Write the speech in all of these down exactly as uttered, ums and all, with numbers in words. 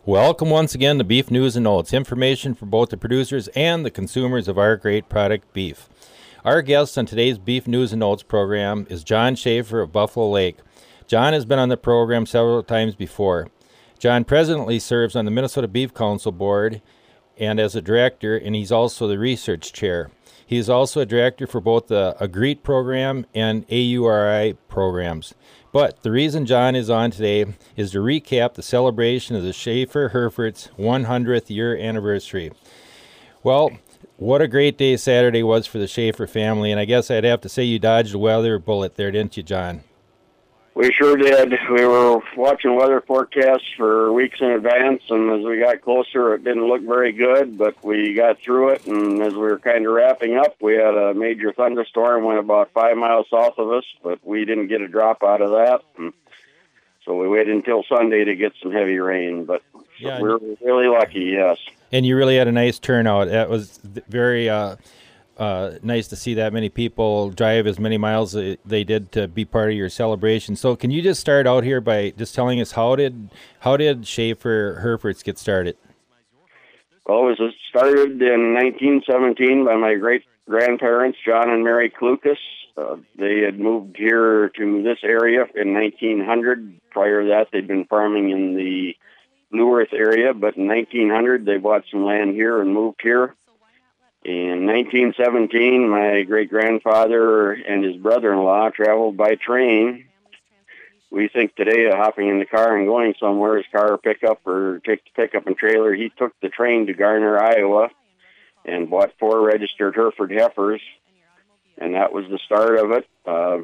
Welcome once again to Beef News and Notes, information for both the producers and the consumers of our great product, beef. Our guest on today's Beef News and Notes program is John Schaefer of Buffalo Lake. John has been on the program several times before. John presently serves on the Minnesota Beef Council Board and as a director, and he's also the research chair. He is also a director for both the A G R E E T program and A U R I programs. But the reason John is on today is to recap the celebration of the Schaefer Herefords one hundredth year anniversary. Well, what a great day Saturday was for the Schaefer family, and I guess I'd have to say you dodged a weather bullet there, didn't you, John? We sure did. We were watching weather forecasts for weeks in advance, and as we got closer, it didn't look very good, but we got through it, and as we were kind of wrapping up, we had a major thunderstorm, went about five miles south of us, but we didn't get a drop out of that, and so we waited until Sunday to get some heavy rain, but yeah, we were really lucky, yes. And you really had a nice turnout. That was very... Uh Uh, nice to see that many people drive as many miles as they did to be part of your celebration. So can you just start out here by just telling us how did how did Schaefer Herefords get started? Well, it was started in nineteen seventeen by my great-grandparents, John and Mary Klukas. Uh, they had moved here to this area in nineteen hundred. Prior to that, they'd been farming in the Blue Earth area, but in nineteen hundred, they bought some land here and moved here. In nineteen seventeen, my great-grandfather and his brother-in-law traveled by train. We think today of hopping in the car and going somewhere, his car or pickup or take the pickup and trailer. He took the train to Garner, Iowa, and bought four registered Hereford heifers, and that was the start of it. Uh,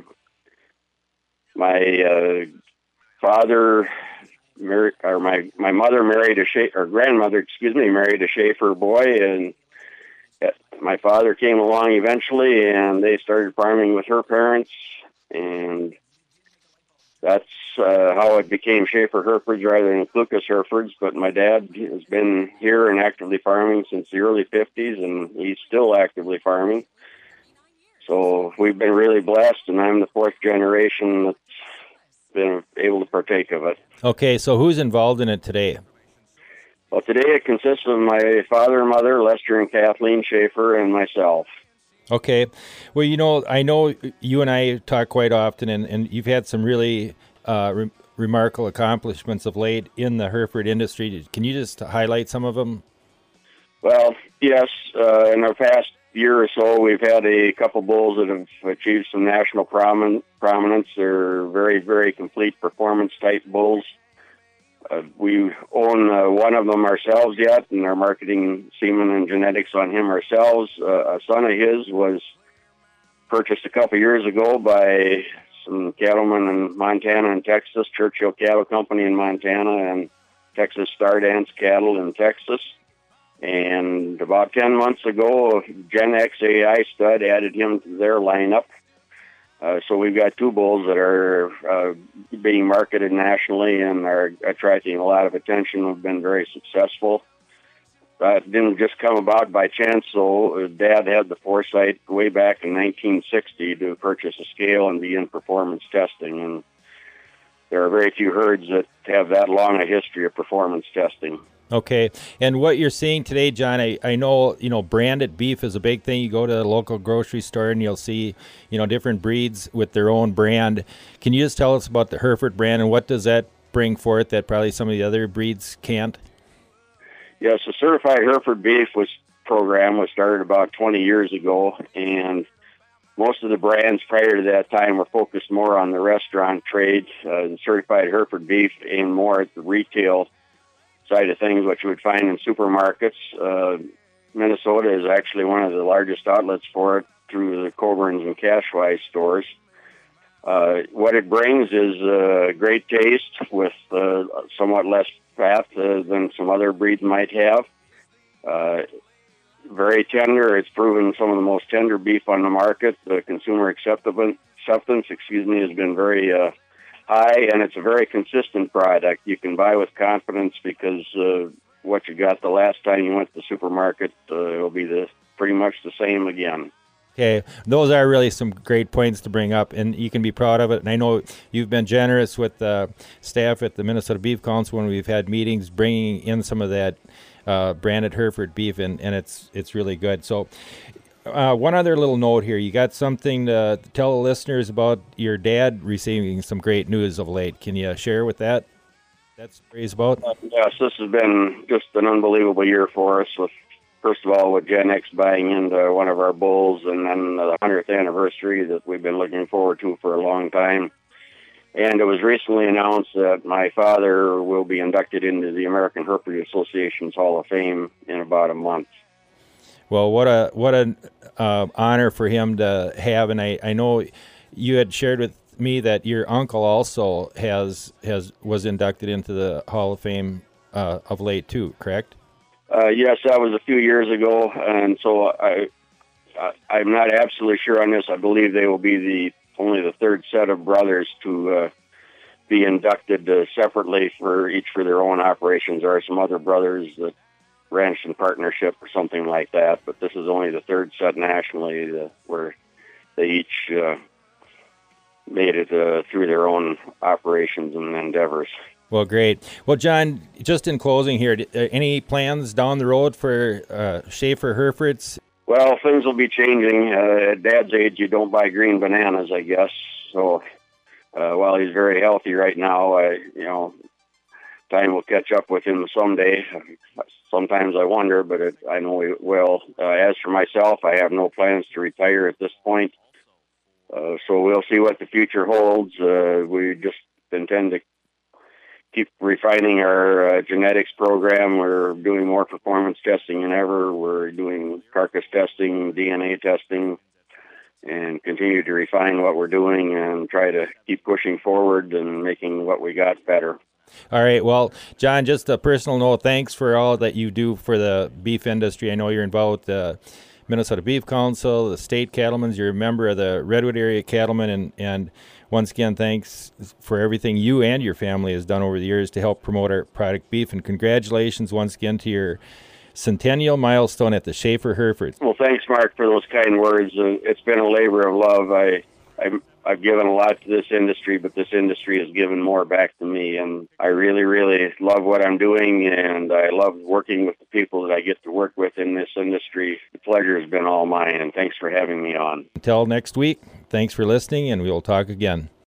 my uh, father, married, or my my mother married a Schaefer, or grandmother, excuse me, married a Schaefer boy, and my father came along eventually, and they started farming with her parents, and that's uh, how it became Schaefer Herefords rather than Klukas Herefords. But my dad has been here and actively farming since the early fifties, and he's still actively farming. So we've been really blessed, and I'm the fourth generation that's been able to partake of it. Okay, so who's involved in it today? Well, today it consists of my father and mother, Lester and Kathleen Schaefer, and myself. Okay. Well, you know, I know you and I talk quite often, and, and you've had some really uh, re- remarkable accomplishments of late in the Hereford industry. Can you just highlight some of them? Well, yes. Uh, in our past year or so, we've had a couple bulls that have achieved some national promin- prominence. They're very, very complete performance-type bulls. Uh, we own uh, one of them ourselves yet, and are marketing semen and genetics on him ourselves. Uh, a son of his was purchased a couple years ago by some cattlemen in Montana and Texas, Churchill Cattle Company in Montana and Texas Star Dance Cattle in Texas. And about ten months ago, Gen X A I Stud added him to their lineup. Uh, so we've got two bulls that are uh, being marketed nationally and are attracting a lot of attention. We've been very successful. That didn't just come about by chance, so Dad had the foresight way back in nineteen sixty to purchase a scale and begin performance testing. And there are very few herds that have that long a history of performance testing. Okay, and what you're seeing today, John, I, I know, you know, branded beef is a big thing. You go to a local grocery store and you'll see, you know, different breeds with their own brand. Can you just tell us about the Hereford brand and what does that bring forth that probably some of the other breeds can't? Yes, the Certified Hereford Beef was program was started about twenty years ago, and most of the brands prior to that time were focused more on the restaurant trade. Uh, the Certified Hereford Beef aimed more at the retail side of things, which you would find in supermarkets. Uh, Minnesota is actually one of the largest outlets for it through the Coburn's and Cashwise stores. Uh, what it brings is uh, great taste with uh, somewhat less fat uh, than some other breeds might have. Uh, very tender. It's proven some of the most tender beef on the market. The consumer acceptance, acceptance excuse me, has been very uh, high, and it's a very consistent product. You can buy with confidence because uh, what you got the last time you went to the supermarket uh, will be the pretty much the same again. Okay, those are really some great points to bring up, and you can be proud of it. And I know you've been generous with the staff at the Minnesota Beef Council when we've had meetings, bringing in some of that uh, branded Hereford beef, and, and it's it's really good. So, uh, one other little note here: you got something to tell the listeners about your dad receiving some great news of late. Can you share with that? That's what he's about. Uh, yes, this has been just an unbelievable year for us. With first of all, with Gen X buying into one of our bulls, and then the hundredth anniversary that we've been looking forward to for a long time. And it was recently announced that my father will be inducted into the American Herpetry Association's Hall of Fame in about a month. Well, what a what an uh, honor for him to have, and I, I know you had shared with me that your uncle also has has was inducted into the Hall of Fame uh, of late too, correct? Uh, yes, that was a few years ago, and so I, I, I'm not absolutely sure on this. I believe they will be the only the third set of brothers to uh, be inducted uh, separately for each for their own operations. There are some other brothers that ranched in partnership or something like that, but this is only the third set nationally uh, where they each uh, made it uh, through their own operations and endeavors. Well, great. Well, John, just in closing here, any plans down the road for uh, Schaefer Herefords? Well, things will be changing. Uh, at Dad's age, you don't buy green bananas, I guess. So uh, while he's very healthy right now, I, you know, time will catch up with him someday. Sometimes I wonder, but it, I know it will. Uh, as for myself, I have no plans to retire at this point. Uh, so we'll see what the future holds. Uh, we just intend to keep refining our uh, genetics program. We're doing more performance testing than ever. We're doing carcass testing, D N A testing, and continue to refine what we're doing and try to keep pushing forward and making what we got better. All right. Well, John, just a personal note, thanks for all that you do for the beef industry. I know you're involved with the Minnesota Beef Council, the state cattlemen's. You're a member of the Redwood Area Cattlemen, and, and once again, thanks for everything you and your family has done over the years to help promote our product beef, and congratulations once again to your centennial milestone at the Schaefer Hereford. Well, thanks, Mark, for those kind words. Uh, it's been a labor of love. I, I, I've given a lot to this industry, but this industry has given more back to me, and I really, really love what I'm doing, and I love working with the people that I get to work with in this industry. The pleasure has been all mine, and thanks for having me on. Until next week, thanks for listening, and we will talk again.